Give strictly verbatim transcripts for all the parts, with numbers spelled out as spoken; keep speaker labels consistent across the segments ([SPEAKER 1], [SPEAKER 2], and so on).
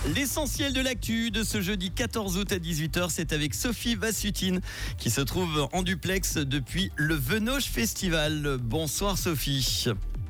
[SPEAKER 1] L'essentiel de l'actu de ce jeudi quatorze août à dix-huit heures, c'est avec Sophie Vassutine qui se trouve en duplex depuis le Venoge Festival. Bonsoir Sophie.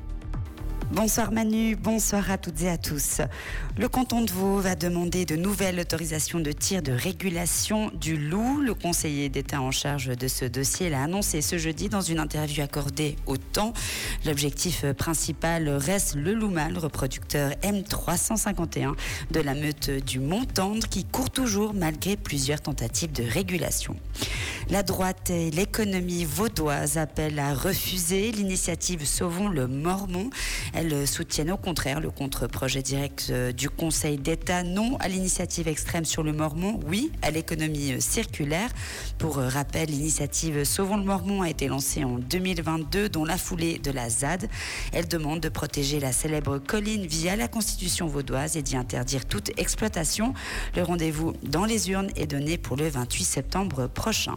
[SPEAKER 2] Bonsoir Manu, bonsoir à toutes et à tous. Le canton de Vaud va demander de nouvelles autorisations de tir de régulation du loup. Le conseiller d'État en charge de ce dossier l'a annoncé ce jeudi dans une interview accordée au Temps. L'objectif principal reste le loup mâle, reproducteur M trois cent cinquante et un de la meute du Mont-Tendre qui court toujours malgré plusieurs tentatives de régulation. La droite et l'économie vaudoise appellent à refuser l'initiative Sauvons le Mormon. Elles soutiennent au contraire le contre-projet direct du Conseil d'État. Non à l'initiative extrême sur le Mormon, oui à l'économie circulaire. Pour rappel, l'initiative Sauvons le Mormon a été lancée en deux mille vingt-deux, dont la foulée de la Z A D. Elle demande de protéger la célèbre colline via la Constitution vaudoise et d'y interdire toute exploitation. Le rendez-vous dans les urnes est donné pour le vingt-huit septembre prochain.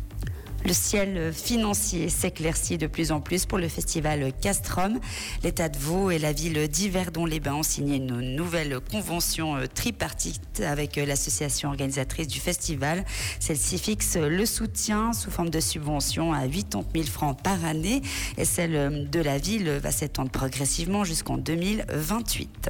[SPEAKER 2] Le ciel financier s'éclaircit de plus en plus pour le festival Castrum. L'État de Vaud et la ville d'Yverdon-les-Bains ont signé une nouvelle convention tripartite avec l'association organisatrice du festival. Celle-ci fixe le soutien sous forme de subvention à quatre-vingt-dix mille francs par année et celle de la ville va s'étendre progressivement jusqu'en deux mille vingt-huit.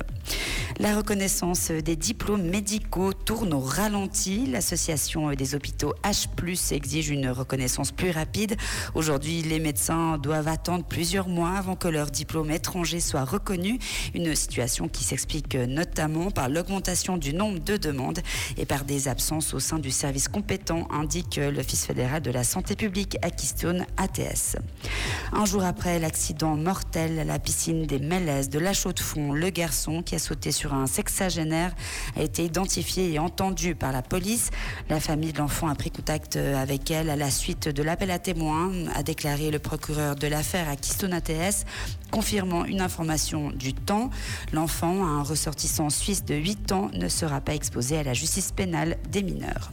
[SPEAKER 2] La reconnaissance des diplômes médicaux tourne au ralenti. L'association des hôpitaux H plus, exige une reconnaissance plus rapide. Aujourd'hui, les médecins doivent attendre plusieurs mois avant que leur diplôme étranger soit reconnu. Une situation qui s'explique notamment par l'augmentation du nombre de demandes et par des absences au sein du service compétent, indique l'Office fédéral de la santé publique à Keystone A T S. Un jour après l'accident mortel à la piscine des Mélèzes de La Chaux-de-Fonds, le garçon qui a sauté sur un sexagénaire a été identifié et entendu par la police. La famille de l'enfant a pris contact avec elle à la suite de l'appel à témoins, a déclaré le procureur de l'affaire à Keystone A T S, confirmant une information du Temps. L'enfant, un ressortissant suisse de huit ans, ne sera pas exposé à la justice pénale des mineurs.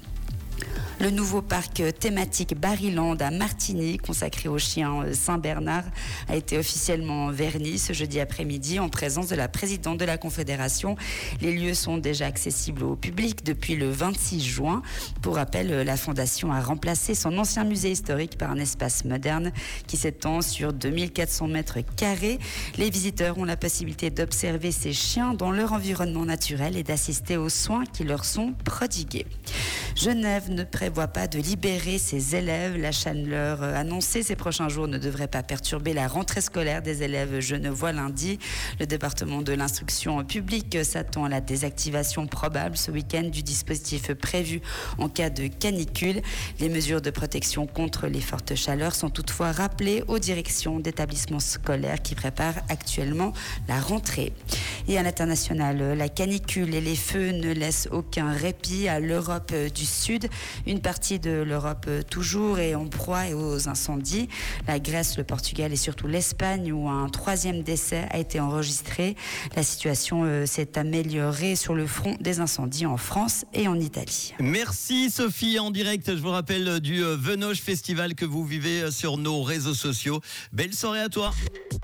[SPEAKER 2] Le nouveau parc thématique Barryland à Martigny, consacré au chien Saint-Bernard, a été officiellement verni ce jeudi après-midi en présence de la présidente de la Confédération. Les lieux sont déjà accessibles au public depuis le vingt-six juin. Pour rappel, la Fondation a remplacé son ancien musée historique par un espace moderne qui s'étend sur deux mille quatre cents mètres carrés. Les visiteurs ont la possibilité d'observer ces chiens dans leur environnement naturel et d'assister aux soins qui leur sont prodigués. Genève ne prévoit pas de libérer ses élèves. La Chandeleur annoncé ces prochains jours ne devrait pas perturber la rentrée scolaire des élèves genevois lundi. Le département de l'instruction publique s'attend à la désactivation probable ce week-end du dispositif prévu en cas de canicule. Les mesures de protection contre les fortes chaleurs sont toutefois rappelées aux directions d'établissements scolaires qui préparent actuellement la rentrée. Et à l'international, la canicule et les feux ne laissent aucun répit à l'Europe du Sud. Une partie de l'Europe toujours est en proie aux incendies. La Grèce, le Portugal et surtout l'Espagne où un troisième décès a été enregistré. La situation euh, s'est améliorée sur le front des incendies en France et en Italie.
[SPEAKER 1] Merci Sophie en direct, je vous rappelle du Venoge Festival que vous vivez sur nos réseaux sociaux. Belle soirée à toi.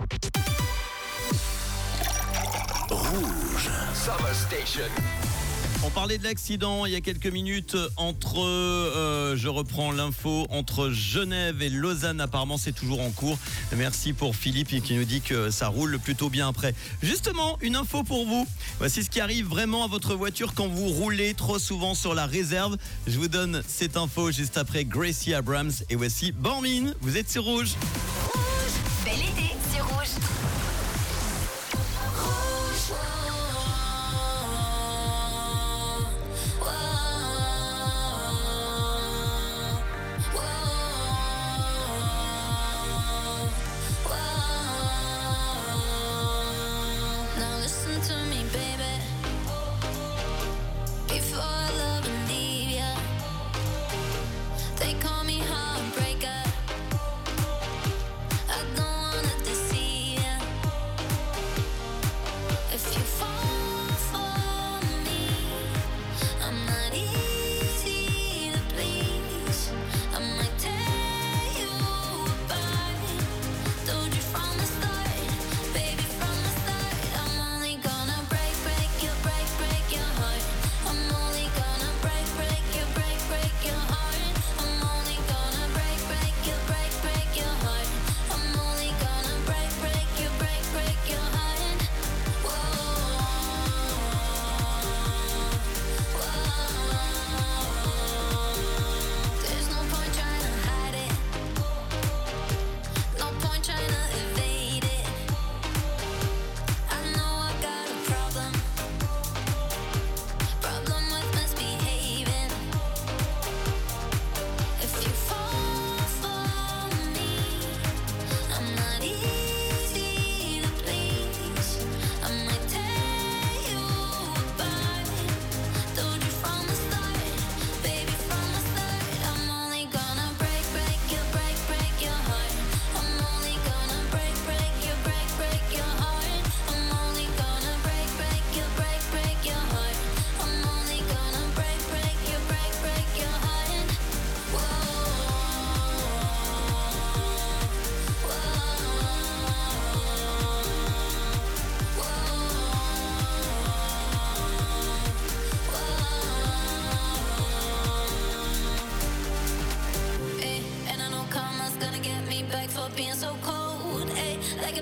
[SPEAKER 3] Rouge Summer Station.
[SPEAKER 1] On parlait de l'accident il y a quelques minutes entre, euh, je reprends l'info, entre Genève et Lausanne. Apparemment, c'est toujours en cours. Merci pour Philippe qui nous dit que ça roule plutôt bien après. Justement, une info pour vous. Voici ce qui arrive vraiment à votre voiture quand vous roulez trop souvent sur la réserve. Je vous donne cette info juste après Gracie Abrams. Et voici Bormin. Vous êtes sur Rouge.
[SPEAKER 4] Rouge, bel été sur Rouge.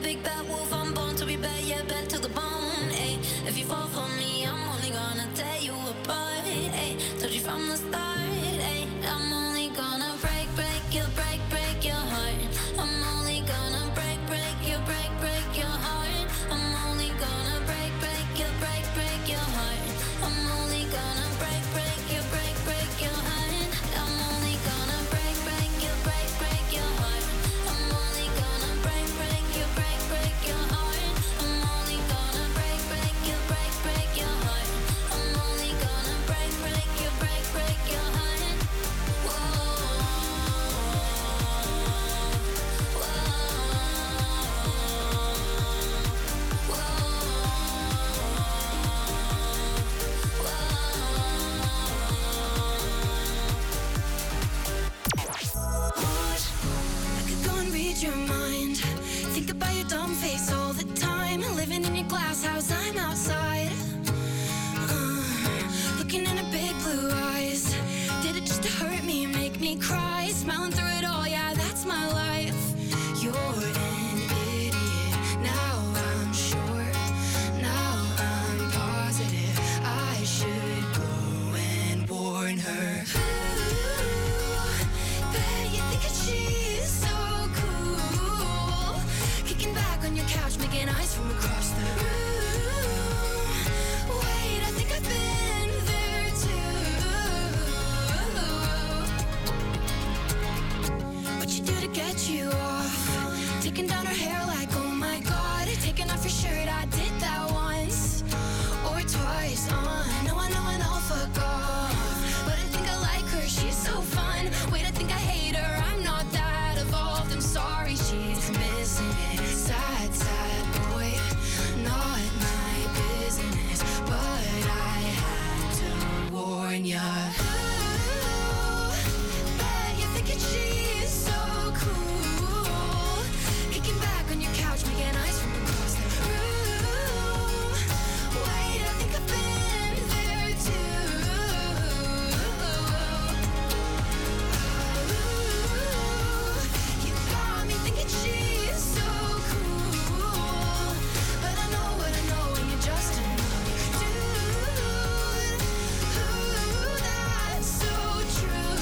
[SPEAKER 3] big bad wolf, I'm born to be bad, yeah, bad to the bone. Ay, if you fall for me, I'm only gonna tear you apart. Ay, told you from the start. Ay, I'm only gonna break, break you, break, break your heart. I'm only gonna break, break you, break, break your heart. I'm only gonna break, break you, break, break your heart. I'm only gonna break, break you, break, break your heart. I'm only gonna break, break you, break, break your heart. I'm only gonna break, break you, break, break your heart. I'm only gonna break, break you, break, break your heart. I'm only gonna break, break you, break, break your heart. Whoa,
[SPEAKER 5] I could go and read your mind. Think about your dumb face all the time. Living in your glass house, I'm outside. Uh, looking in her big blue eyes. Did it just to hurt me, make me cry? Smiling through it all, yeah, that's my life. You're an idiot. Now I'm sure. Now I'm positive. I should go and warn her. Bet you think that she's so cool. Kicking back on your couch, making eyes from across the room. Wait, I think I've been there too. What you do to get you off? Taking down her hair like, oh my god. Taking off your shirt, I did that once or twice. Uh, no, I know, I know, fuck off. But I think I like her, she's so fun. Wait, I think I hate her, I'm not that evolved. I'm sorry, she's missing it. Sad, sad boy, not my business. But I had to warn ya. Ooh, bet you're thinking she's so cool. Kicking back on your couch, making eyes from across the room. Wait, I think I've been there too. You got me thinking she's so cool. But I know what I know, and you're just another dude. Ooh, that's so true.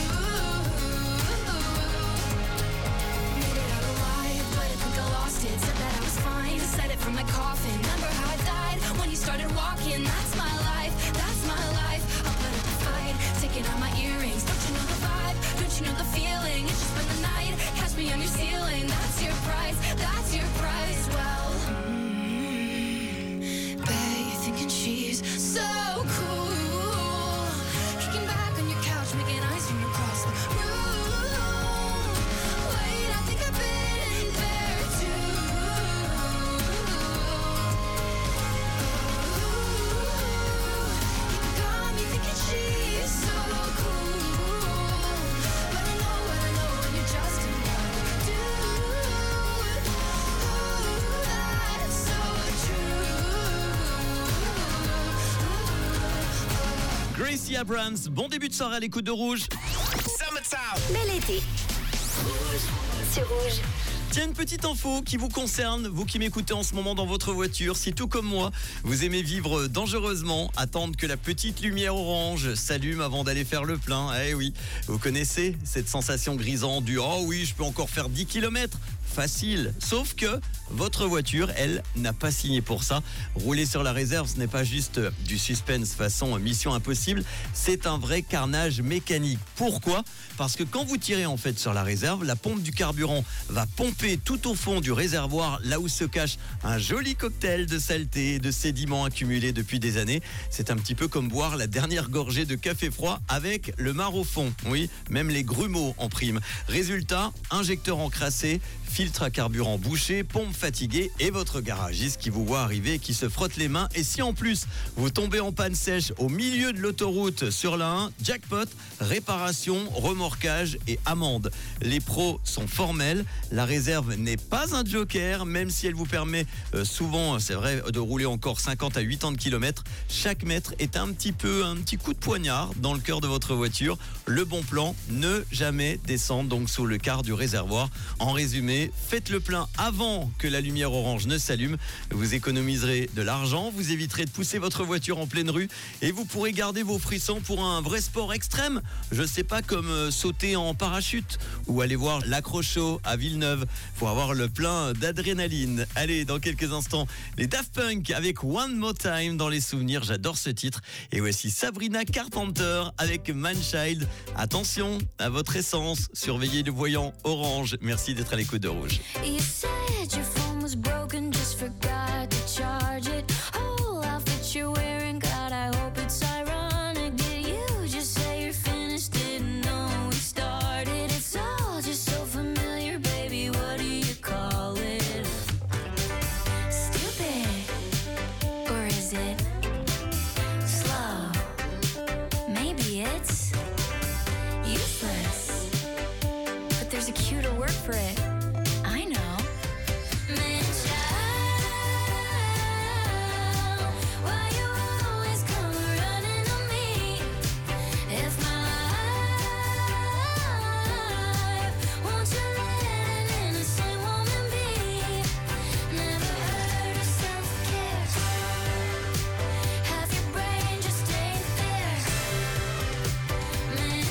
[SPEAKER 5] Made it out alive, but I think I lost it. Said that I was fine, said it from my coffin. Remember how I died when you started walking? That's my life, that's my life. I'll put up a fight, taking out my earrings. Don't you know the vibe? Don't you know the feeling? It's just been the night, catch me on your ceiling. That's your price, that's your price. Well, mm, bet you're thinking she's so cool. Kicking back on your couch, making eyes from across the room. Wait, I think I've been there too. You got me thinking she's so cool. But I know what I know, and you're just another dude. Ooh, that's so true.
[SPEAKER 1] Gracie Abrams, bon début de soirée à l'écoute de Rouge.
[SPEAKER 4] Bel été. Rouge. Sur Rouge.
[SPEAKER 1] Tiens, une petite info qui vous concerne, vous qui m'écoutez en ce moment dans votre voiture. Si tout comme moi, vous aimez vivre dangereusement, attendre que la petite lumière orange s'allume avant d'aller faire le plein. Eh oui, vous connaissez cette sensation grisante du « Oh oui, je peux encore faire dix kilomètres ». Facile, sauf que votre voiture, elle, n'a pas signé pour ça. Rouler sur la réserve, ce n'est pas juste du suspense façon Mission Impossible, c'est un vrai carnage mécanique. Pourquoi ? Parce que quand vous tirez en fait sur la réserve, la pompe du carburant va pomper tout au fond du réservoir, là où se cache un joli cocktail de saleté et de sédiments accumulés depuis des années. C'est un petit peu comme boire la dernière gorgée de café froid avec le mar au fond. Oui, même les grumeaux en prime. Résultat, injecteur encrassé, filtre à carburant bouché, pompe fatiguée et votre garagiste qui vous voit arriver et qui se frotte les mains. Et si en plus vous tombez en panne sèche au milieu de l'autoroute sur la un, jackpot, réparation, remorquage et amende. Les pros sont formels, la réserve n'est pas un joker, même si elle vous permet euh, souvent, c'est vrai, de rouler encore cinquante à quatre-vingts kilomètres. Chaque mètre est un petit peu un petit coup de poignard dans le cœur de votre voiture. Le bon plan, ne jamais descendre donc sous le quart du réservoir. En résumé, Surveillez, faites le plein avant que la lumière orange ne s'allume. Vous économiserez de l'argent, vous éviterez de pousser votre voiture en pleine rue et vous pourrez garder vos frissons pour un vrai sport extrême. Je sais pas, comme euh, sauter en parachute ou aller voir l'accrocho à Villeneuve pour avoir le plein d'adrénaline. Allez, dans quelques instants, les Daft Punk avec One More Time dans les souvenirs. J'adore ce titre. Et voici Sabrina Carpenter avec Manchild. Attention à votre essence. Surveillez le voyant orange. Merci d'être à l'écoute de Rouge.
[SPEAKER 3] You said your phone was broken, just forgot to charge it. Whole outfit you're wearing, God, I hope it's ironic. Did you just say you're finished? Didn't know we started. It's all just so familiar, baby. What do you call it? Stupid, or is it slow? Maybe it's useless, but there's a cuter word for it. I know. Why you always come running on me? If my life, won't you let an innocent woman be? Never heard of self-care. Half your brain just ain't there. Man,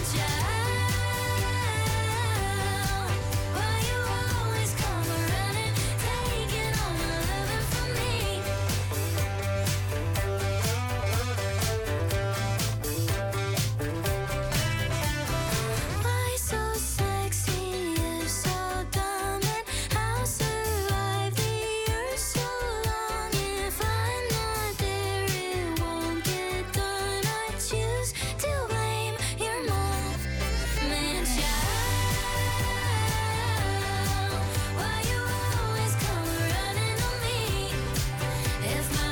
[SPEAKER 3] child, why you always come running, taking all my loving from me? Why so sexy, you so dumb, and how survive the earth so long? If I'm not there, it won't get done. I choose to blame your mom. Man, child, why you always come running on me? If my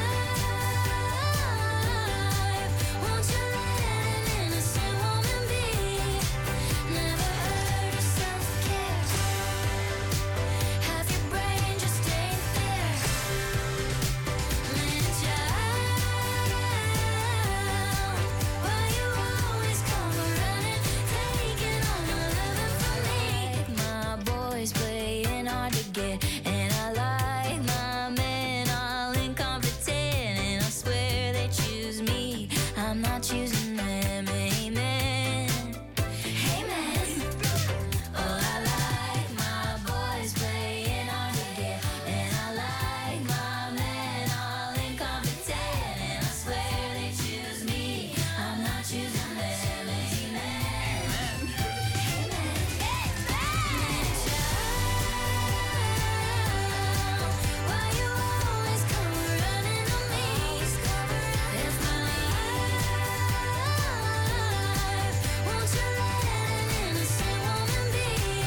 [SPEAKER 3] life, won't you let an innocent woman be? Never heard of self-care. Half your brain just ain't there. Man, child, why you always come running, taking all my loving from me? My boys playing hard to get, and I like my men all incompetent, and I swear they choose me, I'm not choosing them. Amen, amen. Oh, I like my boys playing hard to get, and I like my men all incompetent, and I swear they choose me, I'm not choosing them. Amen, amen. Why you always come running on me? If my life, won't you let an innocent woman be?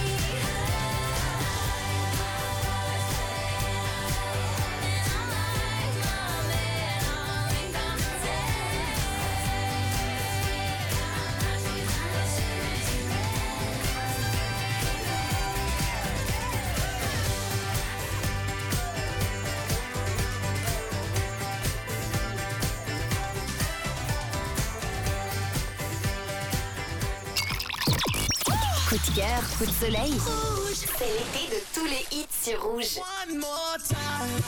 [SPEAKER 3] And I like my men all incompetent.
[SPEAKER 4] Coup de cœur, coup de soleil. C'est l'été de tous les hits sur Rouge.
[SPEAKER 5] One more time.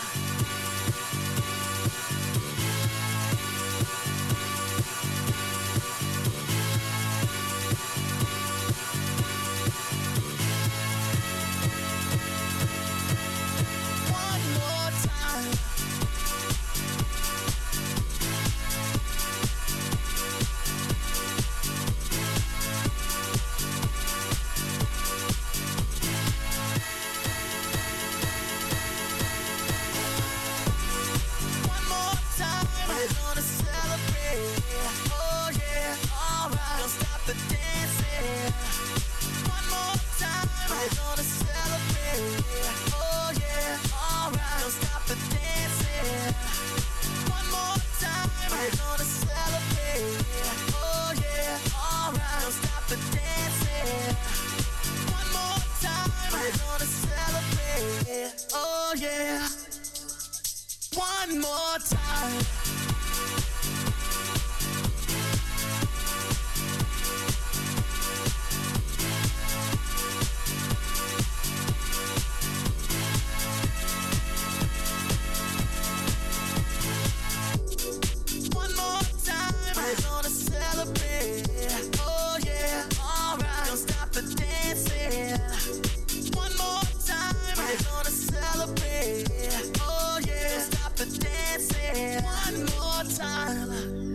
[SPEAKER 5] One more time. One more time, we're gonna celebrate. Oh yeah, alright, don't stop the dancing. One more time, we're gonna celebrate. Oh yeah, alright, don't stop the dancing. One more time, we're gonna celebrate. Oh yeah, alright, don't stop the dancing. One more time, we're gonna celebrate. Oh yeah. One more time.
[SPEAKER 6] one more time.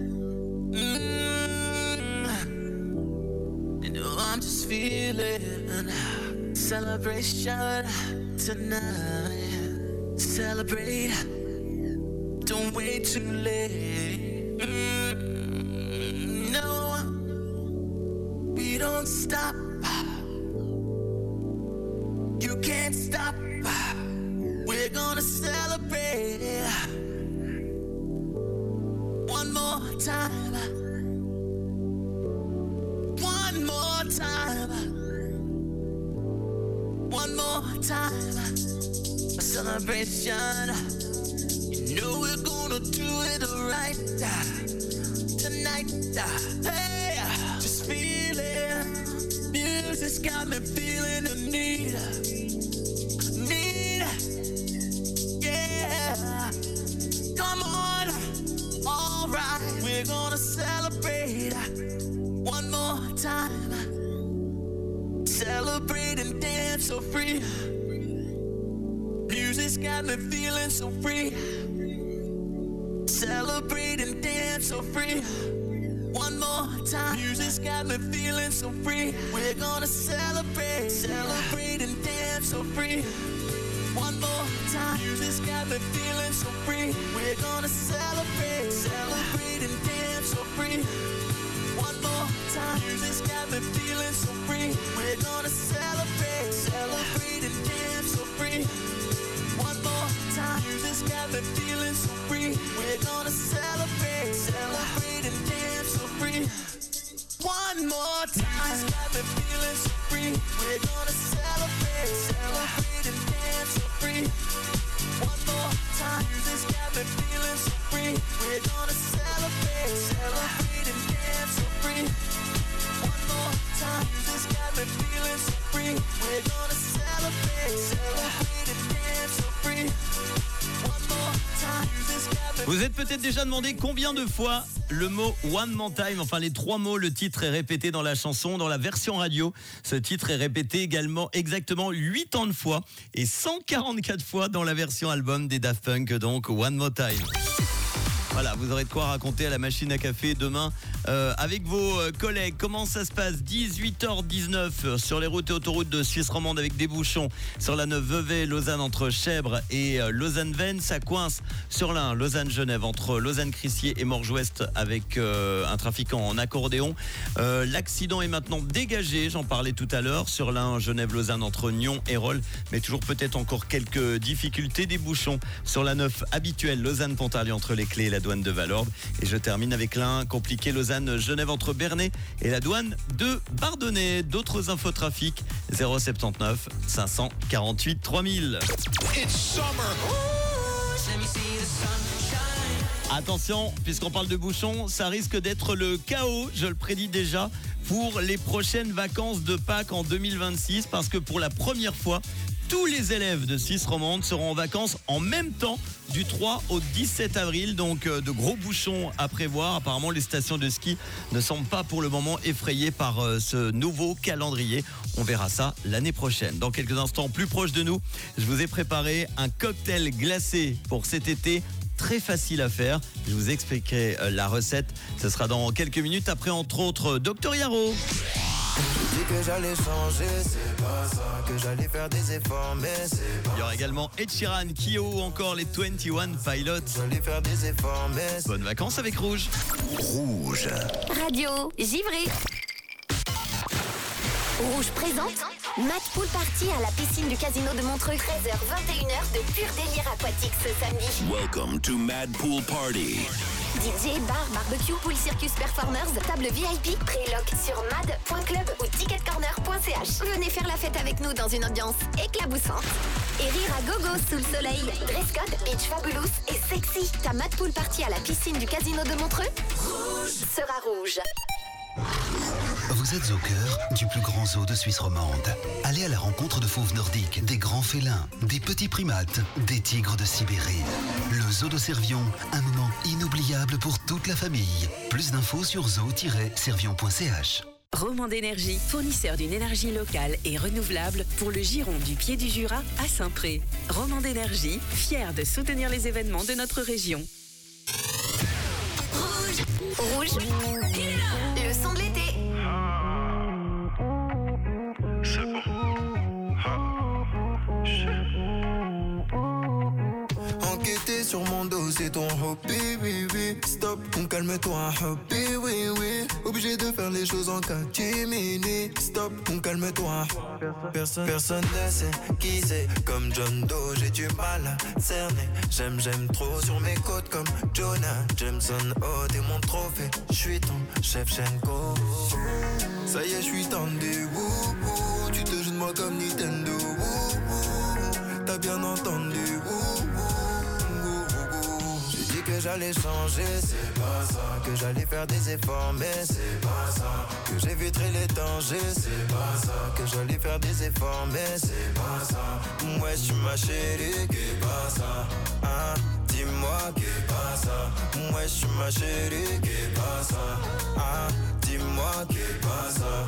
[SPEAKER 6] Mm. You know I'm just feeling celebration tonight. Celebrate, don't wait too late. Mm. No, we don't stop. You can't stop. We're gonna celebrate one more time. One more time. One more time. A celebration. You know we're gonna do it right tonight. Hey, just feel it. Music's got me feeling the need. Need. Yeah. Come on. All right. We're gonna celebrate one more time. Celebrate and dance so free. Music's got me feeling so free. Celebrate and dance so free. One more time. Music's got me feeling so free. We're gonna celebrate. Celebrate and dance so free. One more time. Music's got me feeling so free. We're gonna celebrate. Celebrate and dance so free. One more time. Music's got me feeling so free. We're gonna celebrate. Celebrate and dance so free. One more time. Music's got me feeling so free. We're gonna celebrate. Celebrate and dance so free. One more time. Music's got me feeling so free. We're gonna celebrate. Celebrate and dance so free. One more time. Music's got me feeling so free. We're gonna celebrate. Celebrate and dance so free. One more time. Music's got me feeling so free. We're gonna celebrate. Celebrate and dance so free. One more time. Music's got me.
[SPEAKER 1] Vous êtes peut-être déjà demandé combien de fois le mot One More Time, enfin les trois mots, le titre est répété dans la chanson, dans la version radio. Ce titre est répété également exactement huit ans de fois et cent quarante-quatre fois dans la version album des Daft Punk, donc One More Time. Voilà, vous aurez de quoi raconter à la machine à café demain euh, avec vos collègues. Comment ça se passe? dix-huit heures dix-neuf sur les routes et autoroutes de Suisse romande avec des bouchons sur la neuf Vevey-Lausanne entre Chèvres et euh, Lausanne-Vennes. Ça coince sur l'un Lausanne-Genève entre Lausanne-Crissier et Morges-Ouest avec euh, un trafiquant en accordéon. Euh, l'accident est maintenant dégagé, j'en parlais tout à l'heure, sur l'un Genève-Lausanne entre Nyon et Rolle, mais toujours peut-être encore quelques difficultés. Des bouchons sur la neuf habituelle Lausanne-Pontarlier entre les Clés et la douane de Valorbe. Et je termine avec l'un compliqué Lausanne-Genève entre Bernay et la douane de Bardonnay. D'autres infotrafics zéro soixante-dix-neuf cinq cent quarante-huit trois mille. Attention, puisqu'on parle de bouchons, ça risque d'être le chaos, je le prédis déjà, pour les prochaines vacances de Pâques en deux mille vingt-six, parce que pour la première fois, tous les élèves de Suisse romande seront en vacances en même temps du trois au dix-sept avril, donc euh, de gros bouchons à prévoir. Apparemment, les stations de ski ne semblent pas pour le moment effrayées par euh, ce nouveau calendrier. On verra ça l'année prochaine. Dans quelques instants, plus proche de nous, je vous ai préparé un cocktail glacé pour cet été. Très facile à faire. Je vous expliquerai euh, la recette. Ce sera dans quelques minutes après, entre autres, Docteur Yaro.
[SPEAKER 7] J'ai dit que j'allais changer, c'est pas ça. Que j'allais faire des efforts, mais c'est pas.
[SPEAKER 1] Il y aura également Ed Sheeran, Kyo ou encore les vingt et un Pilots.
[SPEAKER 7] J'allais faire des efforts, mais c'est.
[SPEAKER 1] Bonnes vacances avec Rouge.
[SPEAKER 7] Rouge.
[SPEAKER 4] Radio Givré. Rouge présente Mad Pool Party à la piscine du casino de Montreux. treize heures vingt et une heures de pur délire aquatique ce samedi.
[SPEAKER 8] Welcome to Mad Pool Party.
[SPEAKER 4] D J, bar, barbecue, pool circus performers, table V I P, préloc sur mad point club ou ticket corner point c h. Venez faire la fête avec nous dans une ambiance éclaboussante. Et rire à gogo sous le soleil. Dress code, beach fabulous et sexy. Ta Mad Pool Party à la piscine du casino de Montreux rouge sera rouge.
[SPEAKER 9] Vous êtes au cœur du plus grand zoo de Suisse romande. Allez à la rencontre de fauves nordiques, des grands félins, des petits primates, des tigres de Sibérie. Le zoo de Servion, un moment inoubliable pour toute la famille. Plus d'infos sur zoo tiret servion point c h.
[SPEAKER 10] Romande Énergie, fournisseur d'une énergie locale et renouvelable pour le giron du Pied du Jura à Saint-Pré. Romande Énergie, fier de soutenir les événements de notre région.
[SPEAKER 4] Rouge. Rouge. Le son de l'été.
[SPEAKER 7] C'est bon. Enquêter sur mon dos, c'est ton hobby, oui, oui. Stop, on calme-toi, hobby, oui, oui. Obligé de faire les choses en catimini. Stop, on calme-toi. Personne, personne ne sait qui c'est. Comme John Doe, j'ai du mal à cerner. J'aime, j'aime trop sur mes côtes comme Jonah Jameson. Oh, t'es mon trophée, j'suis ton Shevchenko. Ça y est, j'suis tendu, wouh, wouh. Tu te joues de moi comme Nintendo, wouh, wouh. T'as bien entendu, wouh, wouh. Que j'allais changer, c'est pas ça. Que j'allais faire des efforts, mais c'est pas ça. Que j'éviterai les dangers, c'est pas ça. Que j'allais faire des efforts, mais c'est pas ça. Ouais, tu ma chérie, qu'est pas ça. Hein, dis-moi qu'est pas ça. Ouais, tu ma chérie, qu'est pas ça. Hein, dis-moi qu'est pas ça.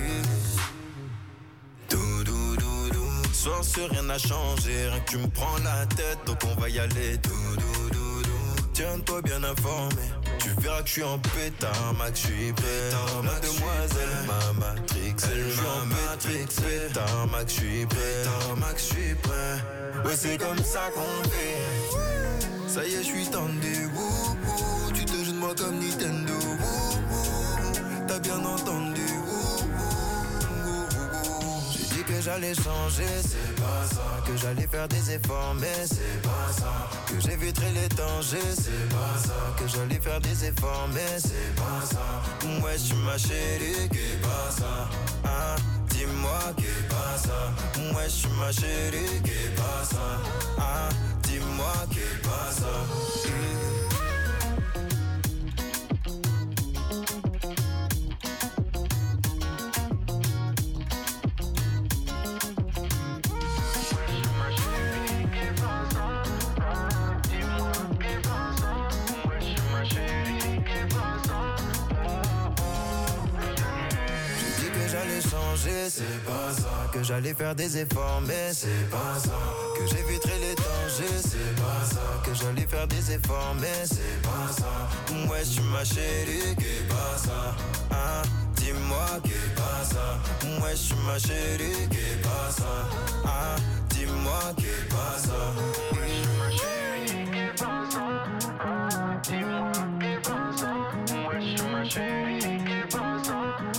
[SPEAKER 7] Dou dou dou dou. Soir sur rien n'a changé, rien que tu me prends la tête, donc on va y aller. Dou dou dou. Tiens-toi bien informé. Tu verras que je suis en pétard, Max, je suis prêt. Mademoiselle m'a matrix, elle m'a matrix. Pétard, Max, je suis prêt. Max, je suis prêt. Ouais, c'est comme ça qu'on fait. Ça y est, je suis tendu. Wouh, wouh. Tu te joues de moi comme Nintendo. Wouh, wouh. T'as bien entendu. Wouh, wouh. J'ai dit que j'allais changer, c'est pas ça. Que j'allais faire des efforts, mais c'est pas ça. Que j'éviterai les dangers, c'est pas ça. Que j'allais faire des efforts, mais c'est pas ça. Ouais, tu ma chérie, qu'est pas ça. Hein, dis-moi qu'est pas ça. Ouais, tu ma chérie, qu'est pas ça. Hein, dis-moi qu'est pas ça. C'est pas ça. Que j'allais faire des efforts, mais c'est pas ça. Que j'éviterai les dangers, c'est pas ça. Que j'allais faire des efforts, mais c'est pas ça. Ouais, tu ma chérie, qu'est pas ça. Hein, dis-moi qu'est pas ça. Ouais, tu ma chérie, qu'est pas ça. Hein, dis-moi qu'est pas ça. Ouais, tu ma chérie, qu'est pas ça. Hein, dis-moi qu'est pas ça. Ouais, tu ma chérie, qu'est pas ça.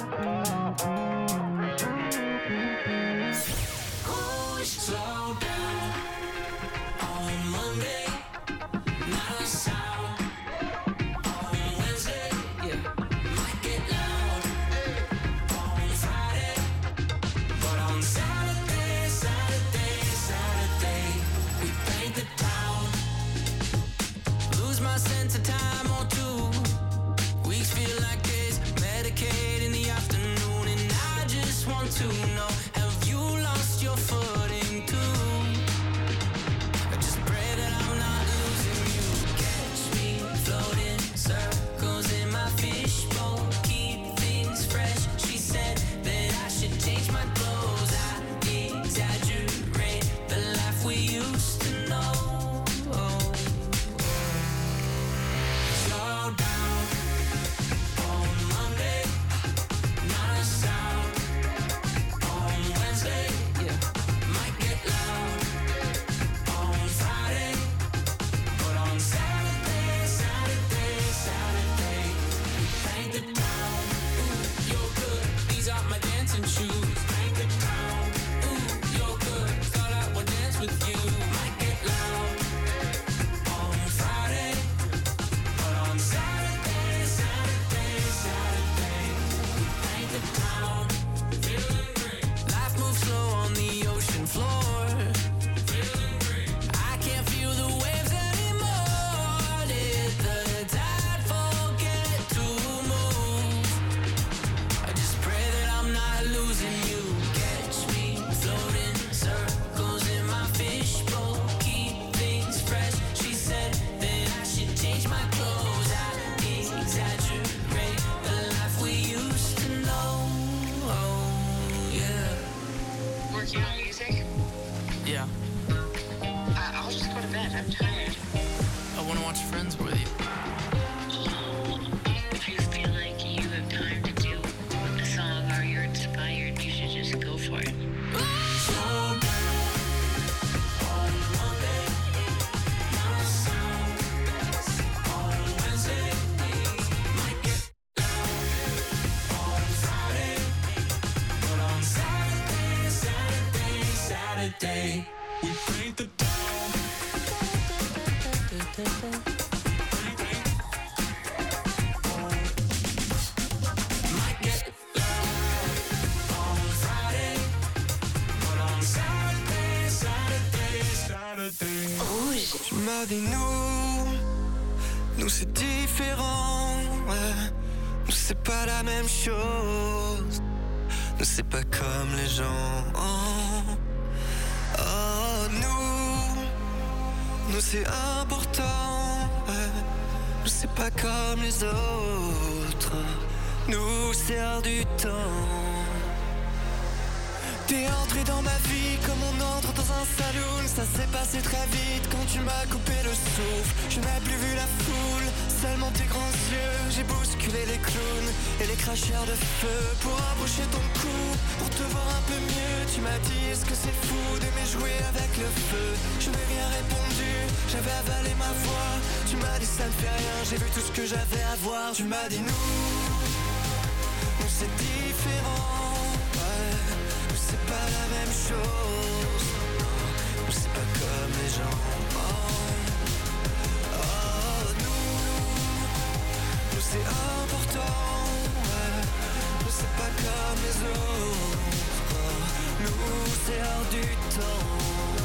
[SPEAKER 6] Slow down on Monday, not a sound. On Wednesday, yeah, might get loud. On Friday, but on Saturday, Saturday, Saturday, we paint the town. Lose my sense of time or two. Weeks feel like days, Medicaid in the afternoon, and I just want to know, have you lost your footing?
[SPEAKER 7] On
[SPEAKER 11] m'as dit nous, nous c'est différent, ouais. Nous c'est pas la même chose, nous c'est pas comme les gens. Oh, oh nous, nous c'est important, ouais. Nous c'est pas comme les autres, nous c'est hors du temps. T'es entré dans ma vie comme on entre dans un saloon. Ça s'est passé très vite quand tu m'as coupé le souffle. Je n'ai plus vu la foule, seulement tes grands yeux. J'ai bousculé les clowns et les cracheurs de feu pour approcher ton cou, pour te voir un peu mieux. Tu m'as dit est-ce que c'est fou d'aimer jouer avec le feu. Je n'ai rien répondu, j'avais avalé ma voix. Tu m'as dit ça ne fait rien, j'ai vu tout ce que j'avais à voir. Tu m'as dit nous, nous c'est différent, ouais. C'est pas la même chose, nous c'est pas comme les gens. Oh, oh nous, nous c'est important, ouais. Nous c'est pas comme les autres, nous c'est hors du temps.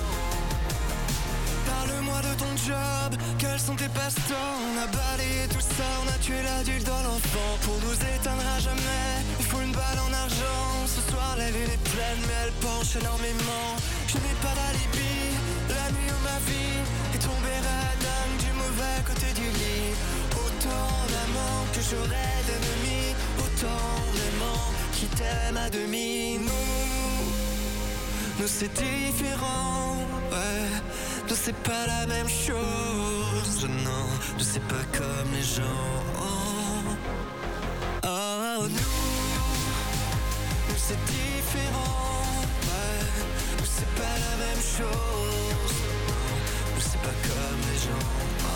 [SPEAKER 11] Parle-moi de ton job, quels sont tes passe-temps. On a balayé tout ça, on a tué l'adulte dans l'enfant. Pour nous éteindre à jamais, il faut une balle en argent. Ce soir la lune est pleine mais elle penche énormément. Je n'ai pas d'alibi, la nuit où ma vie est tombée radin du mauvais côté du lit. Autant d'amants que j'aurais d'ennemis, autant d'aimants qui t'aiment à demi. Nous, nous c'est différent, ouais. Nous c'est pas la même chose, non, nous c'est pas comme les gens. Oh, oh nous, nous c'est différent, ouais. Nous c'est pas la même chose, non, nous c'est pas comme les gens.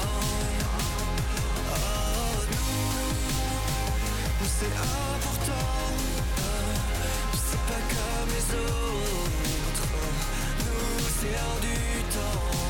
[SPEAKER 11] Oh, oh nous, nous c'est important, ouais. Nous c'est pas comme les autres, nous c'est hors du temps.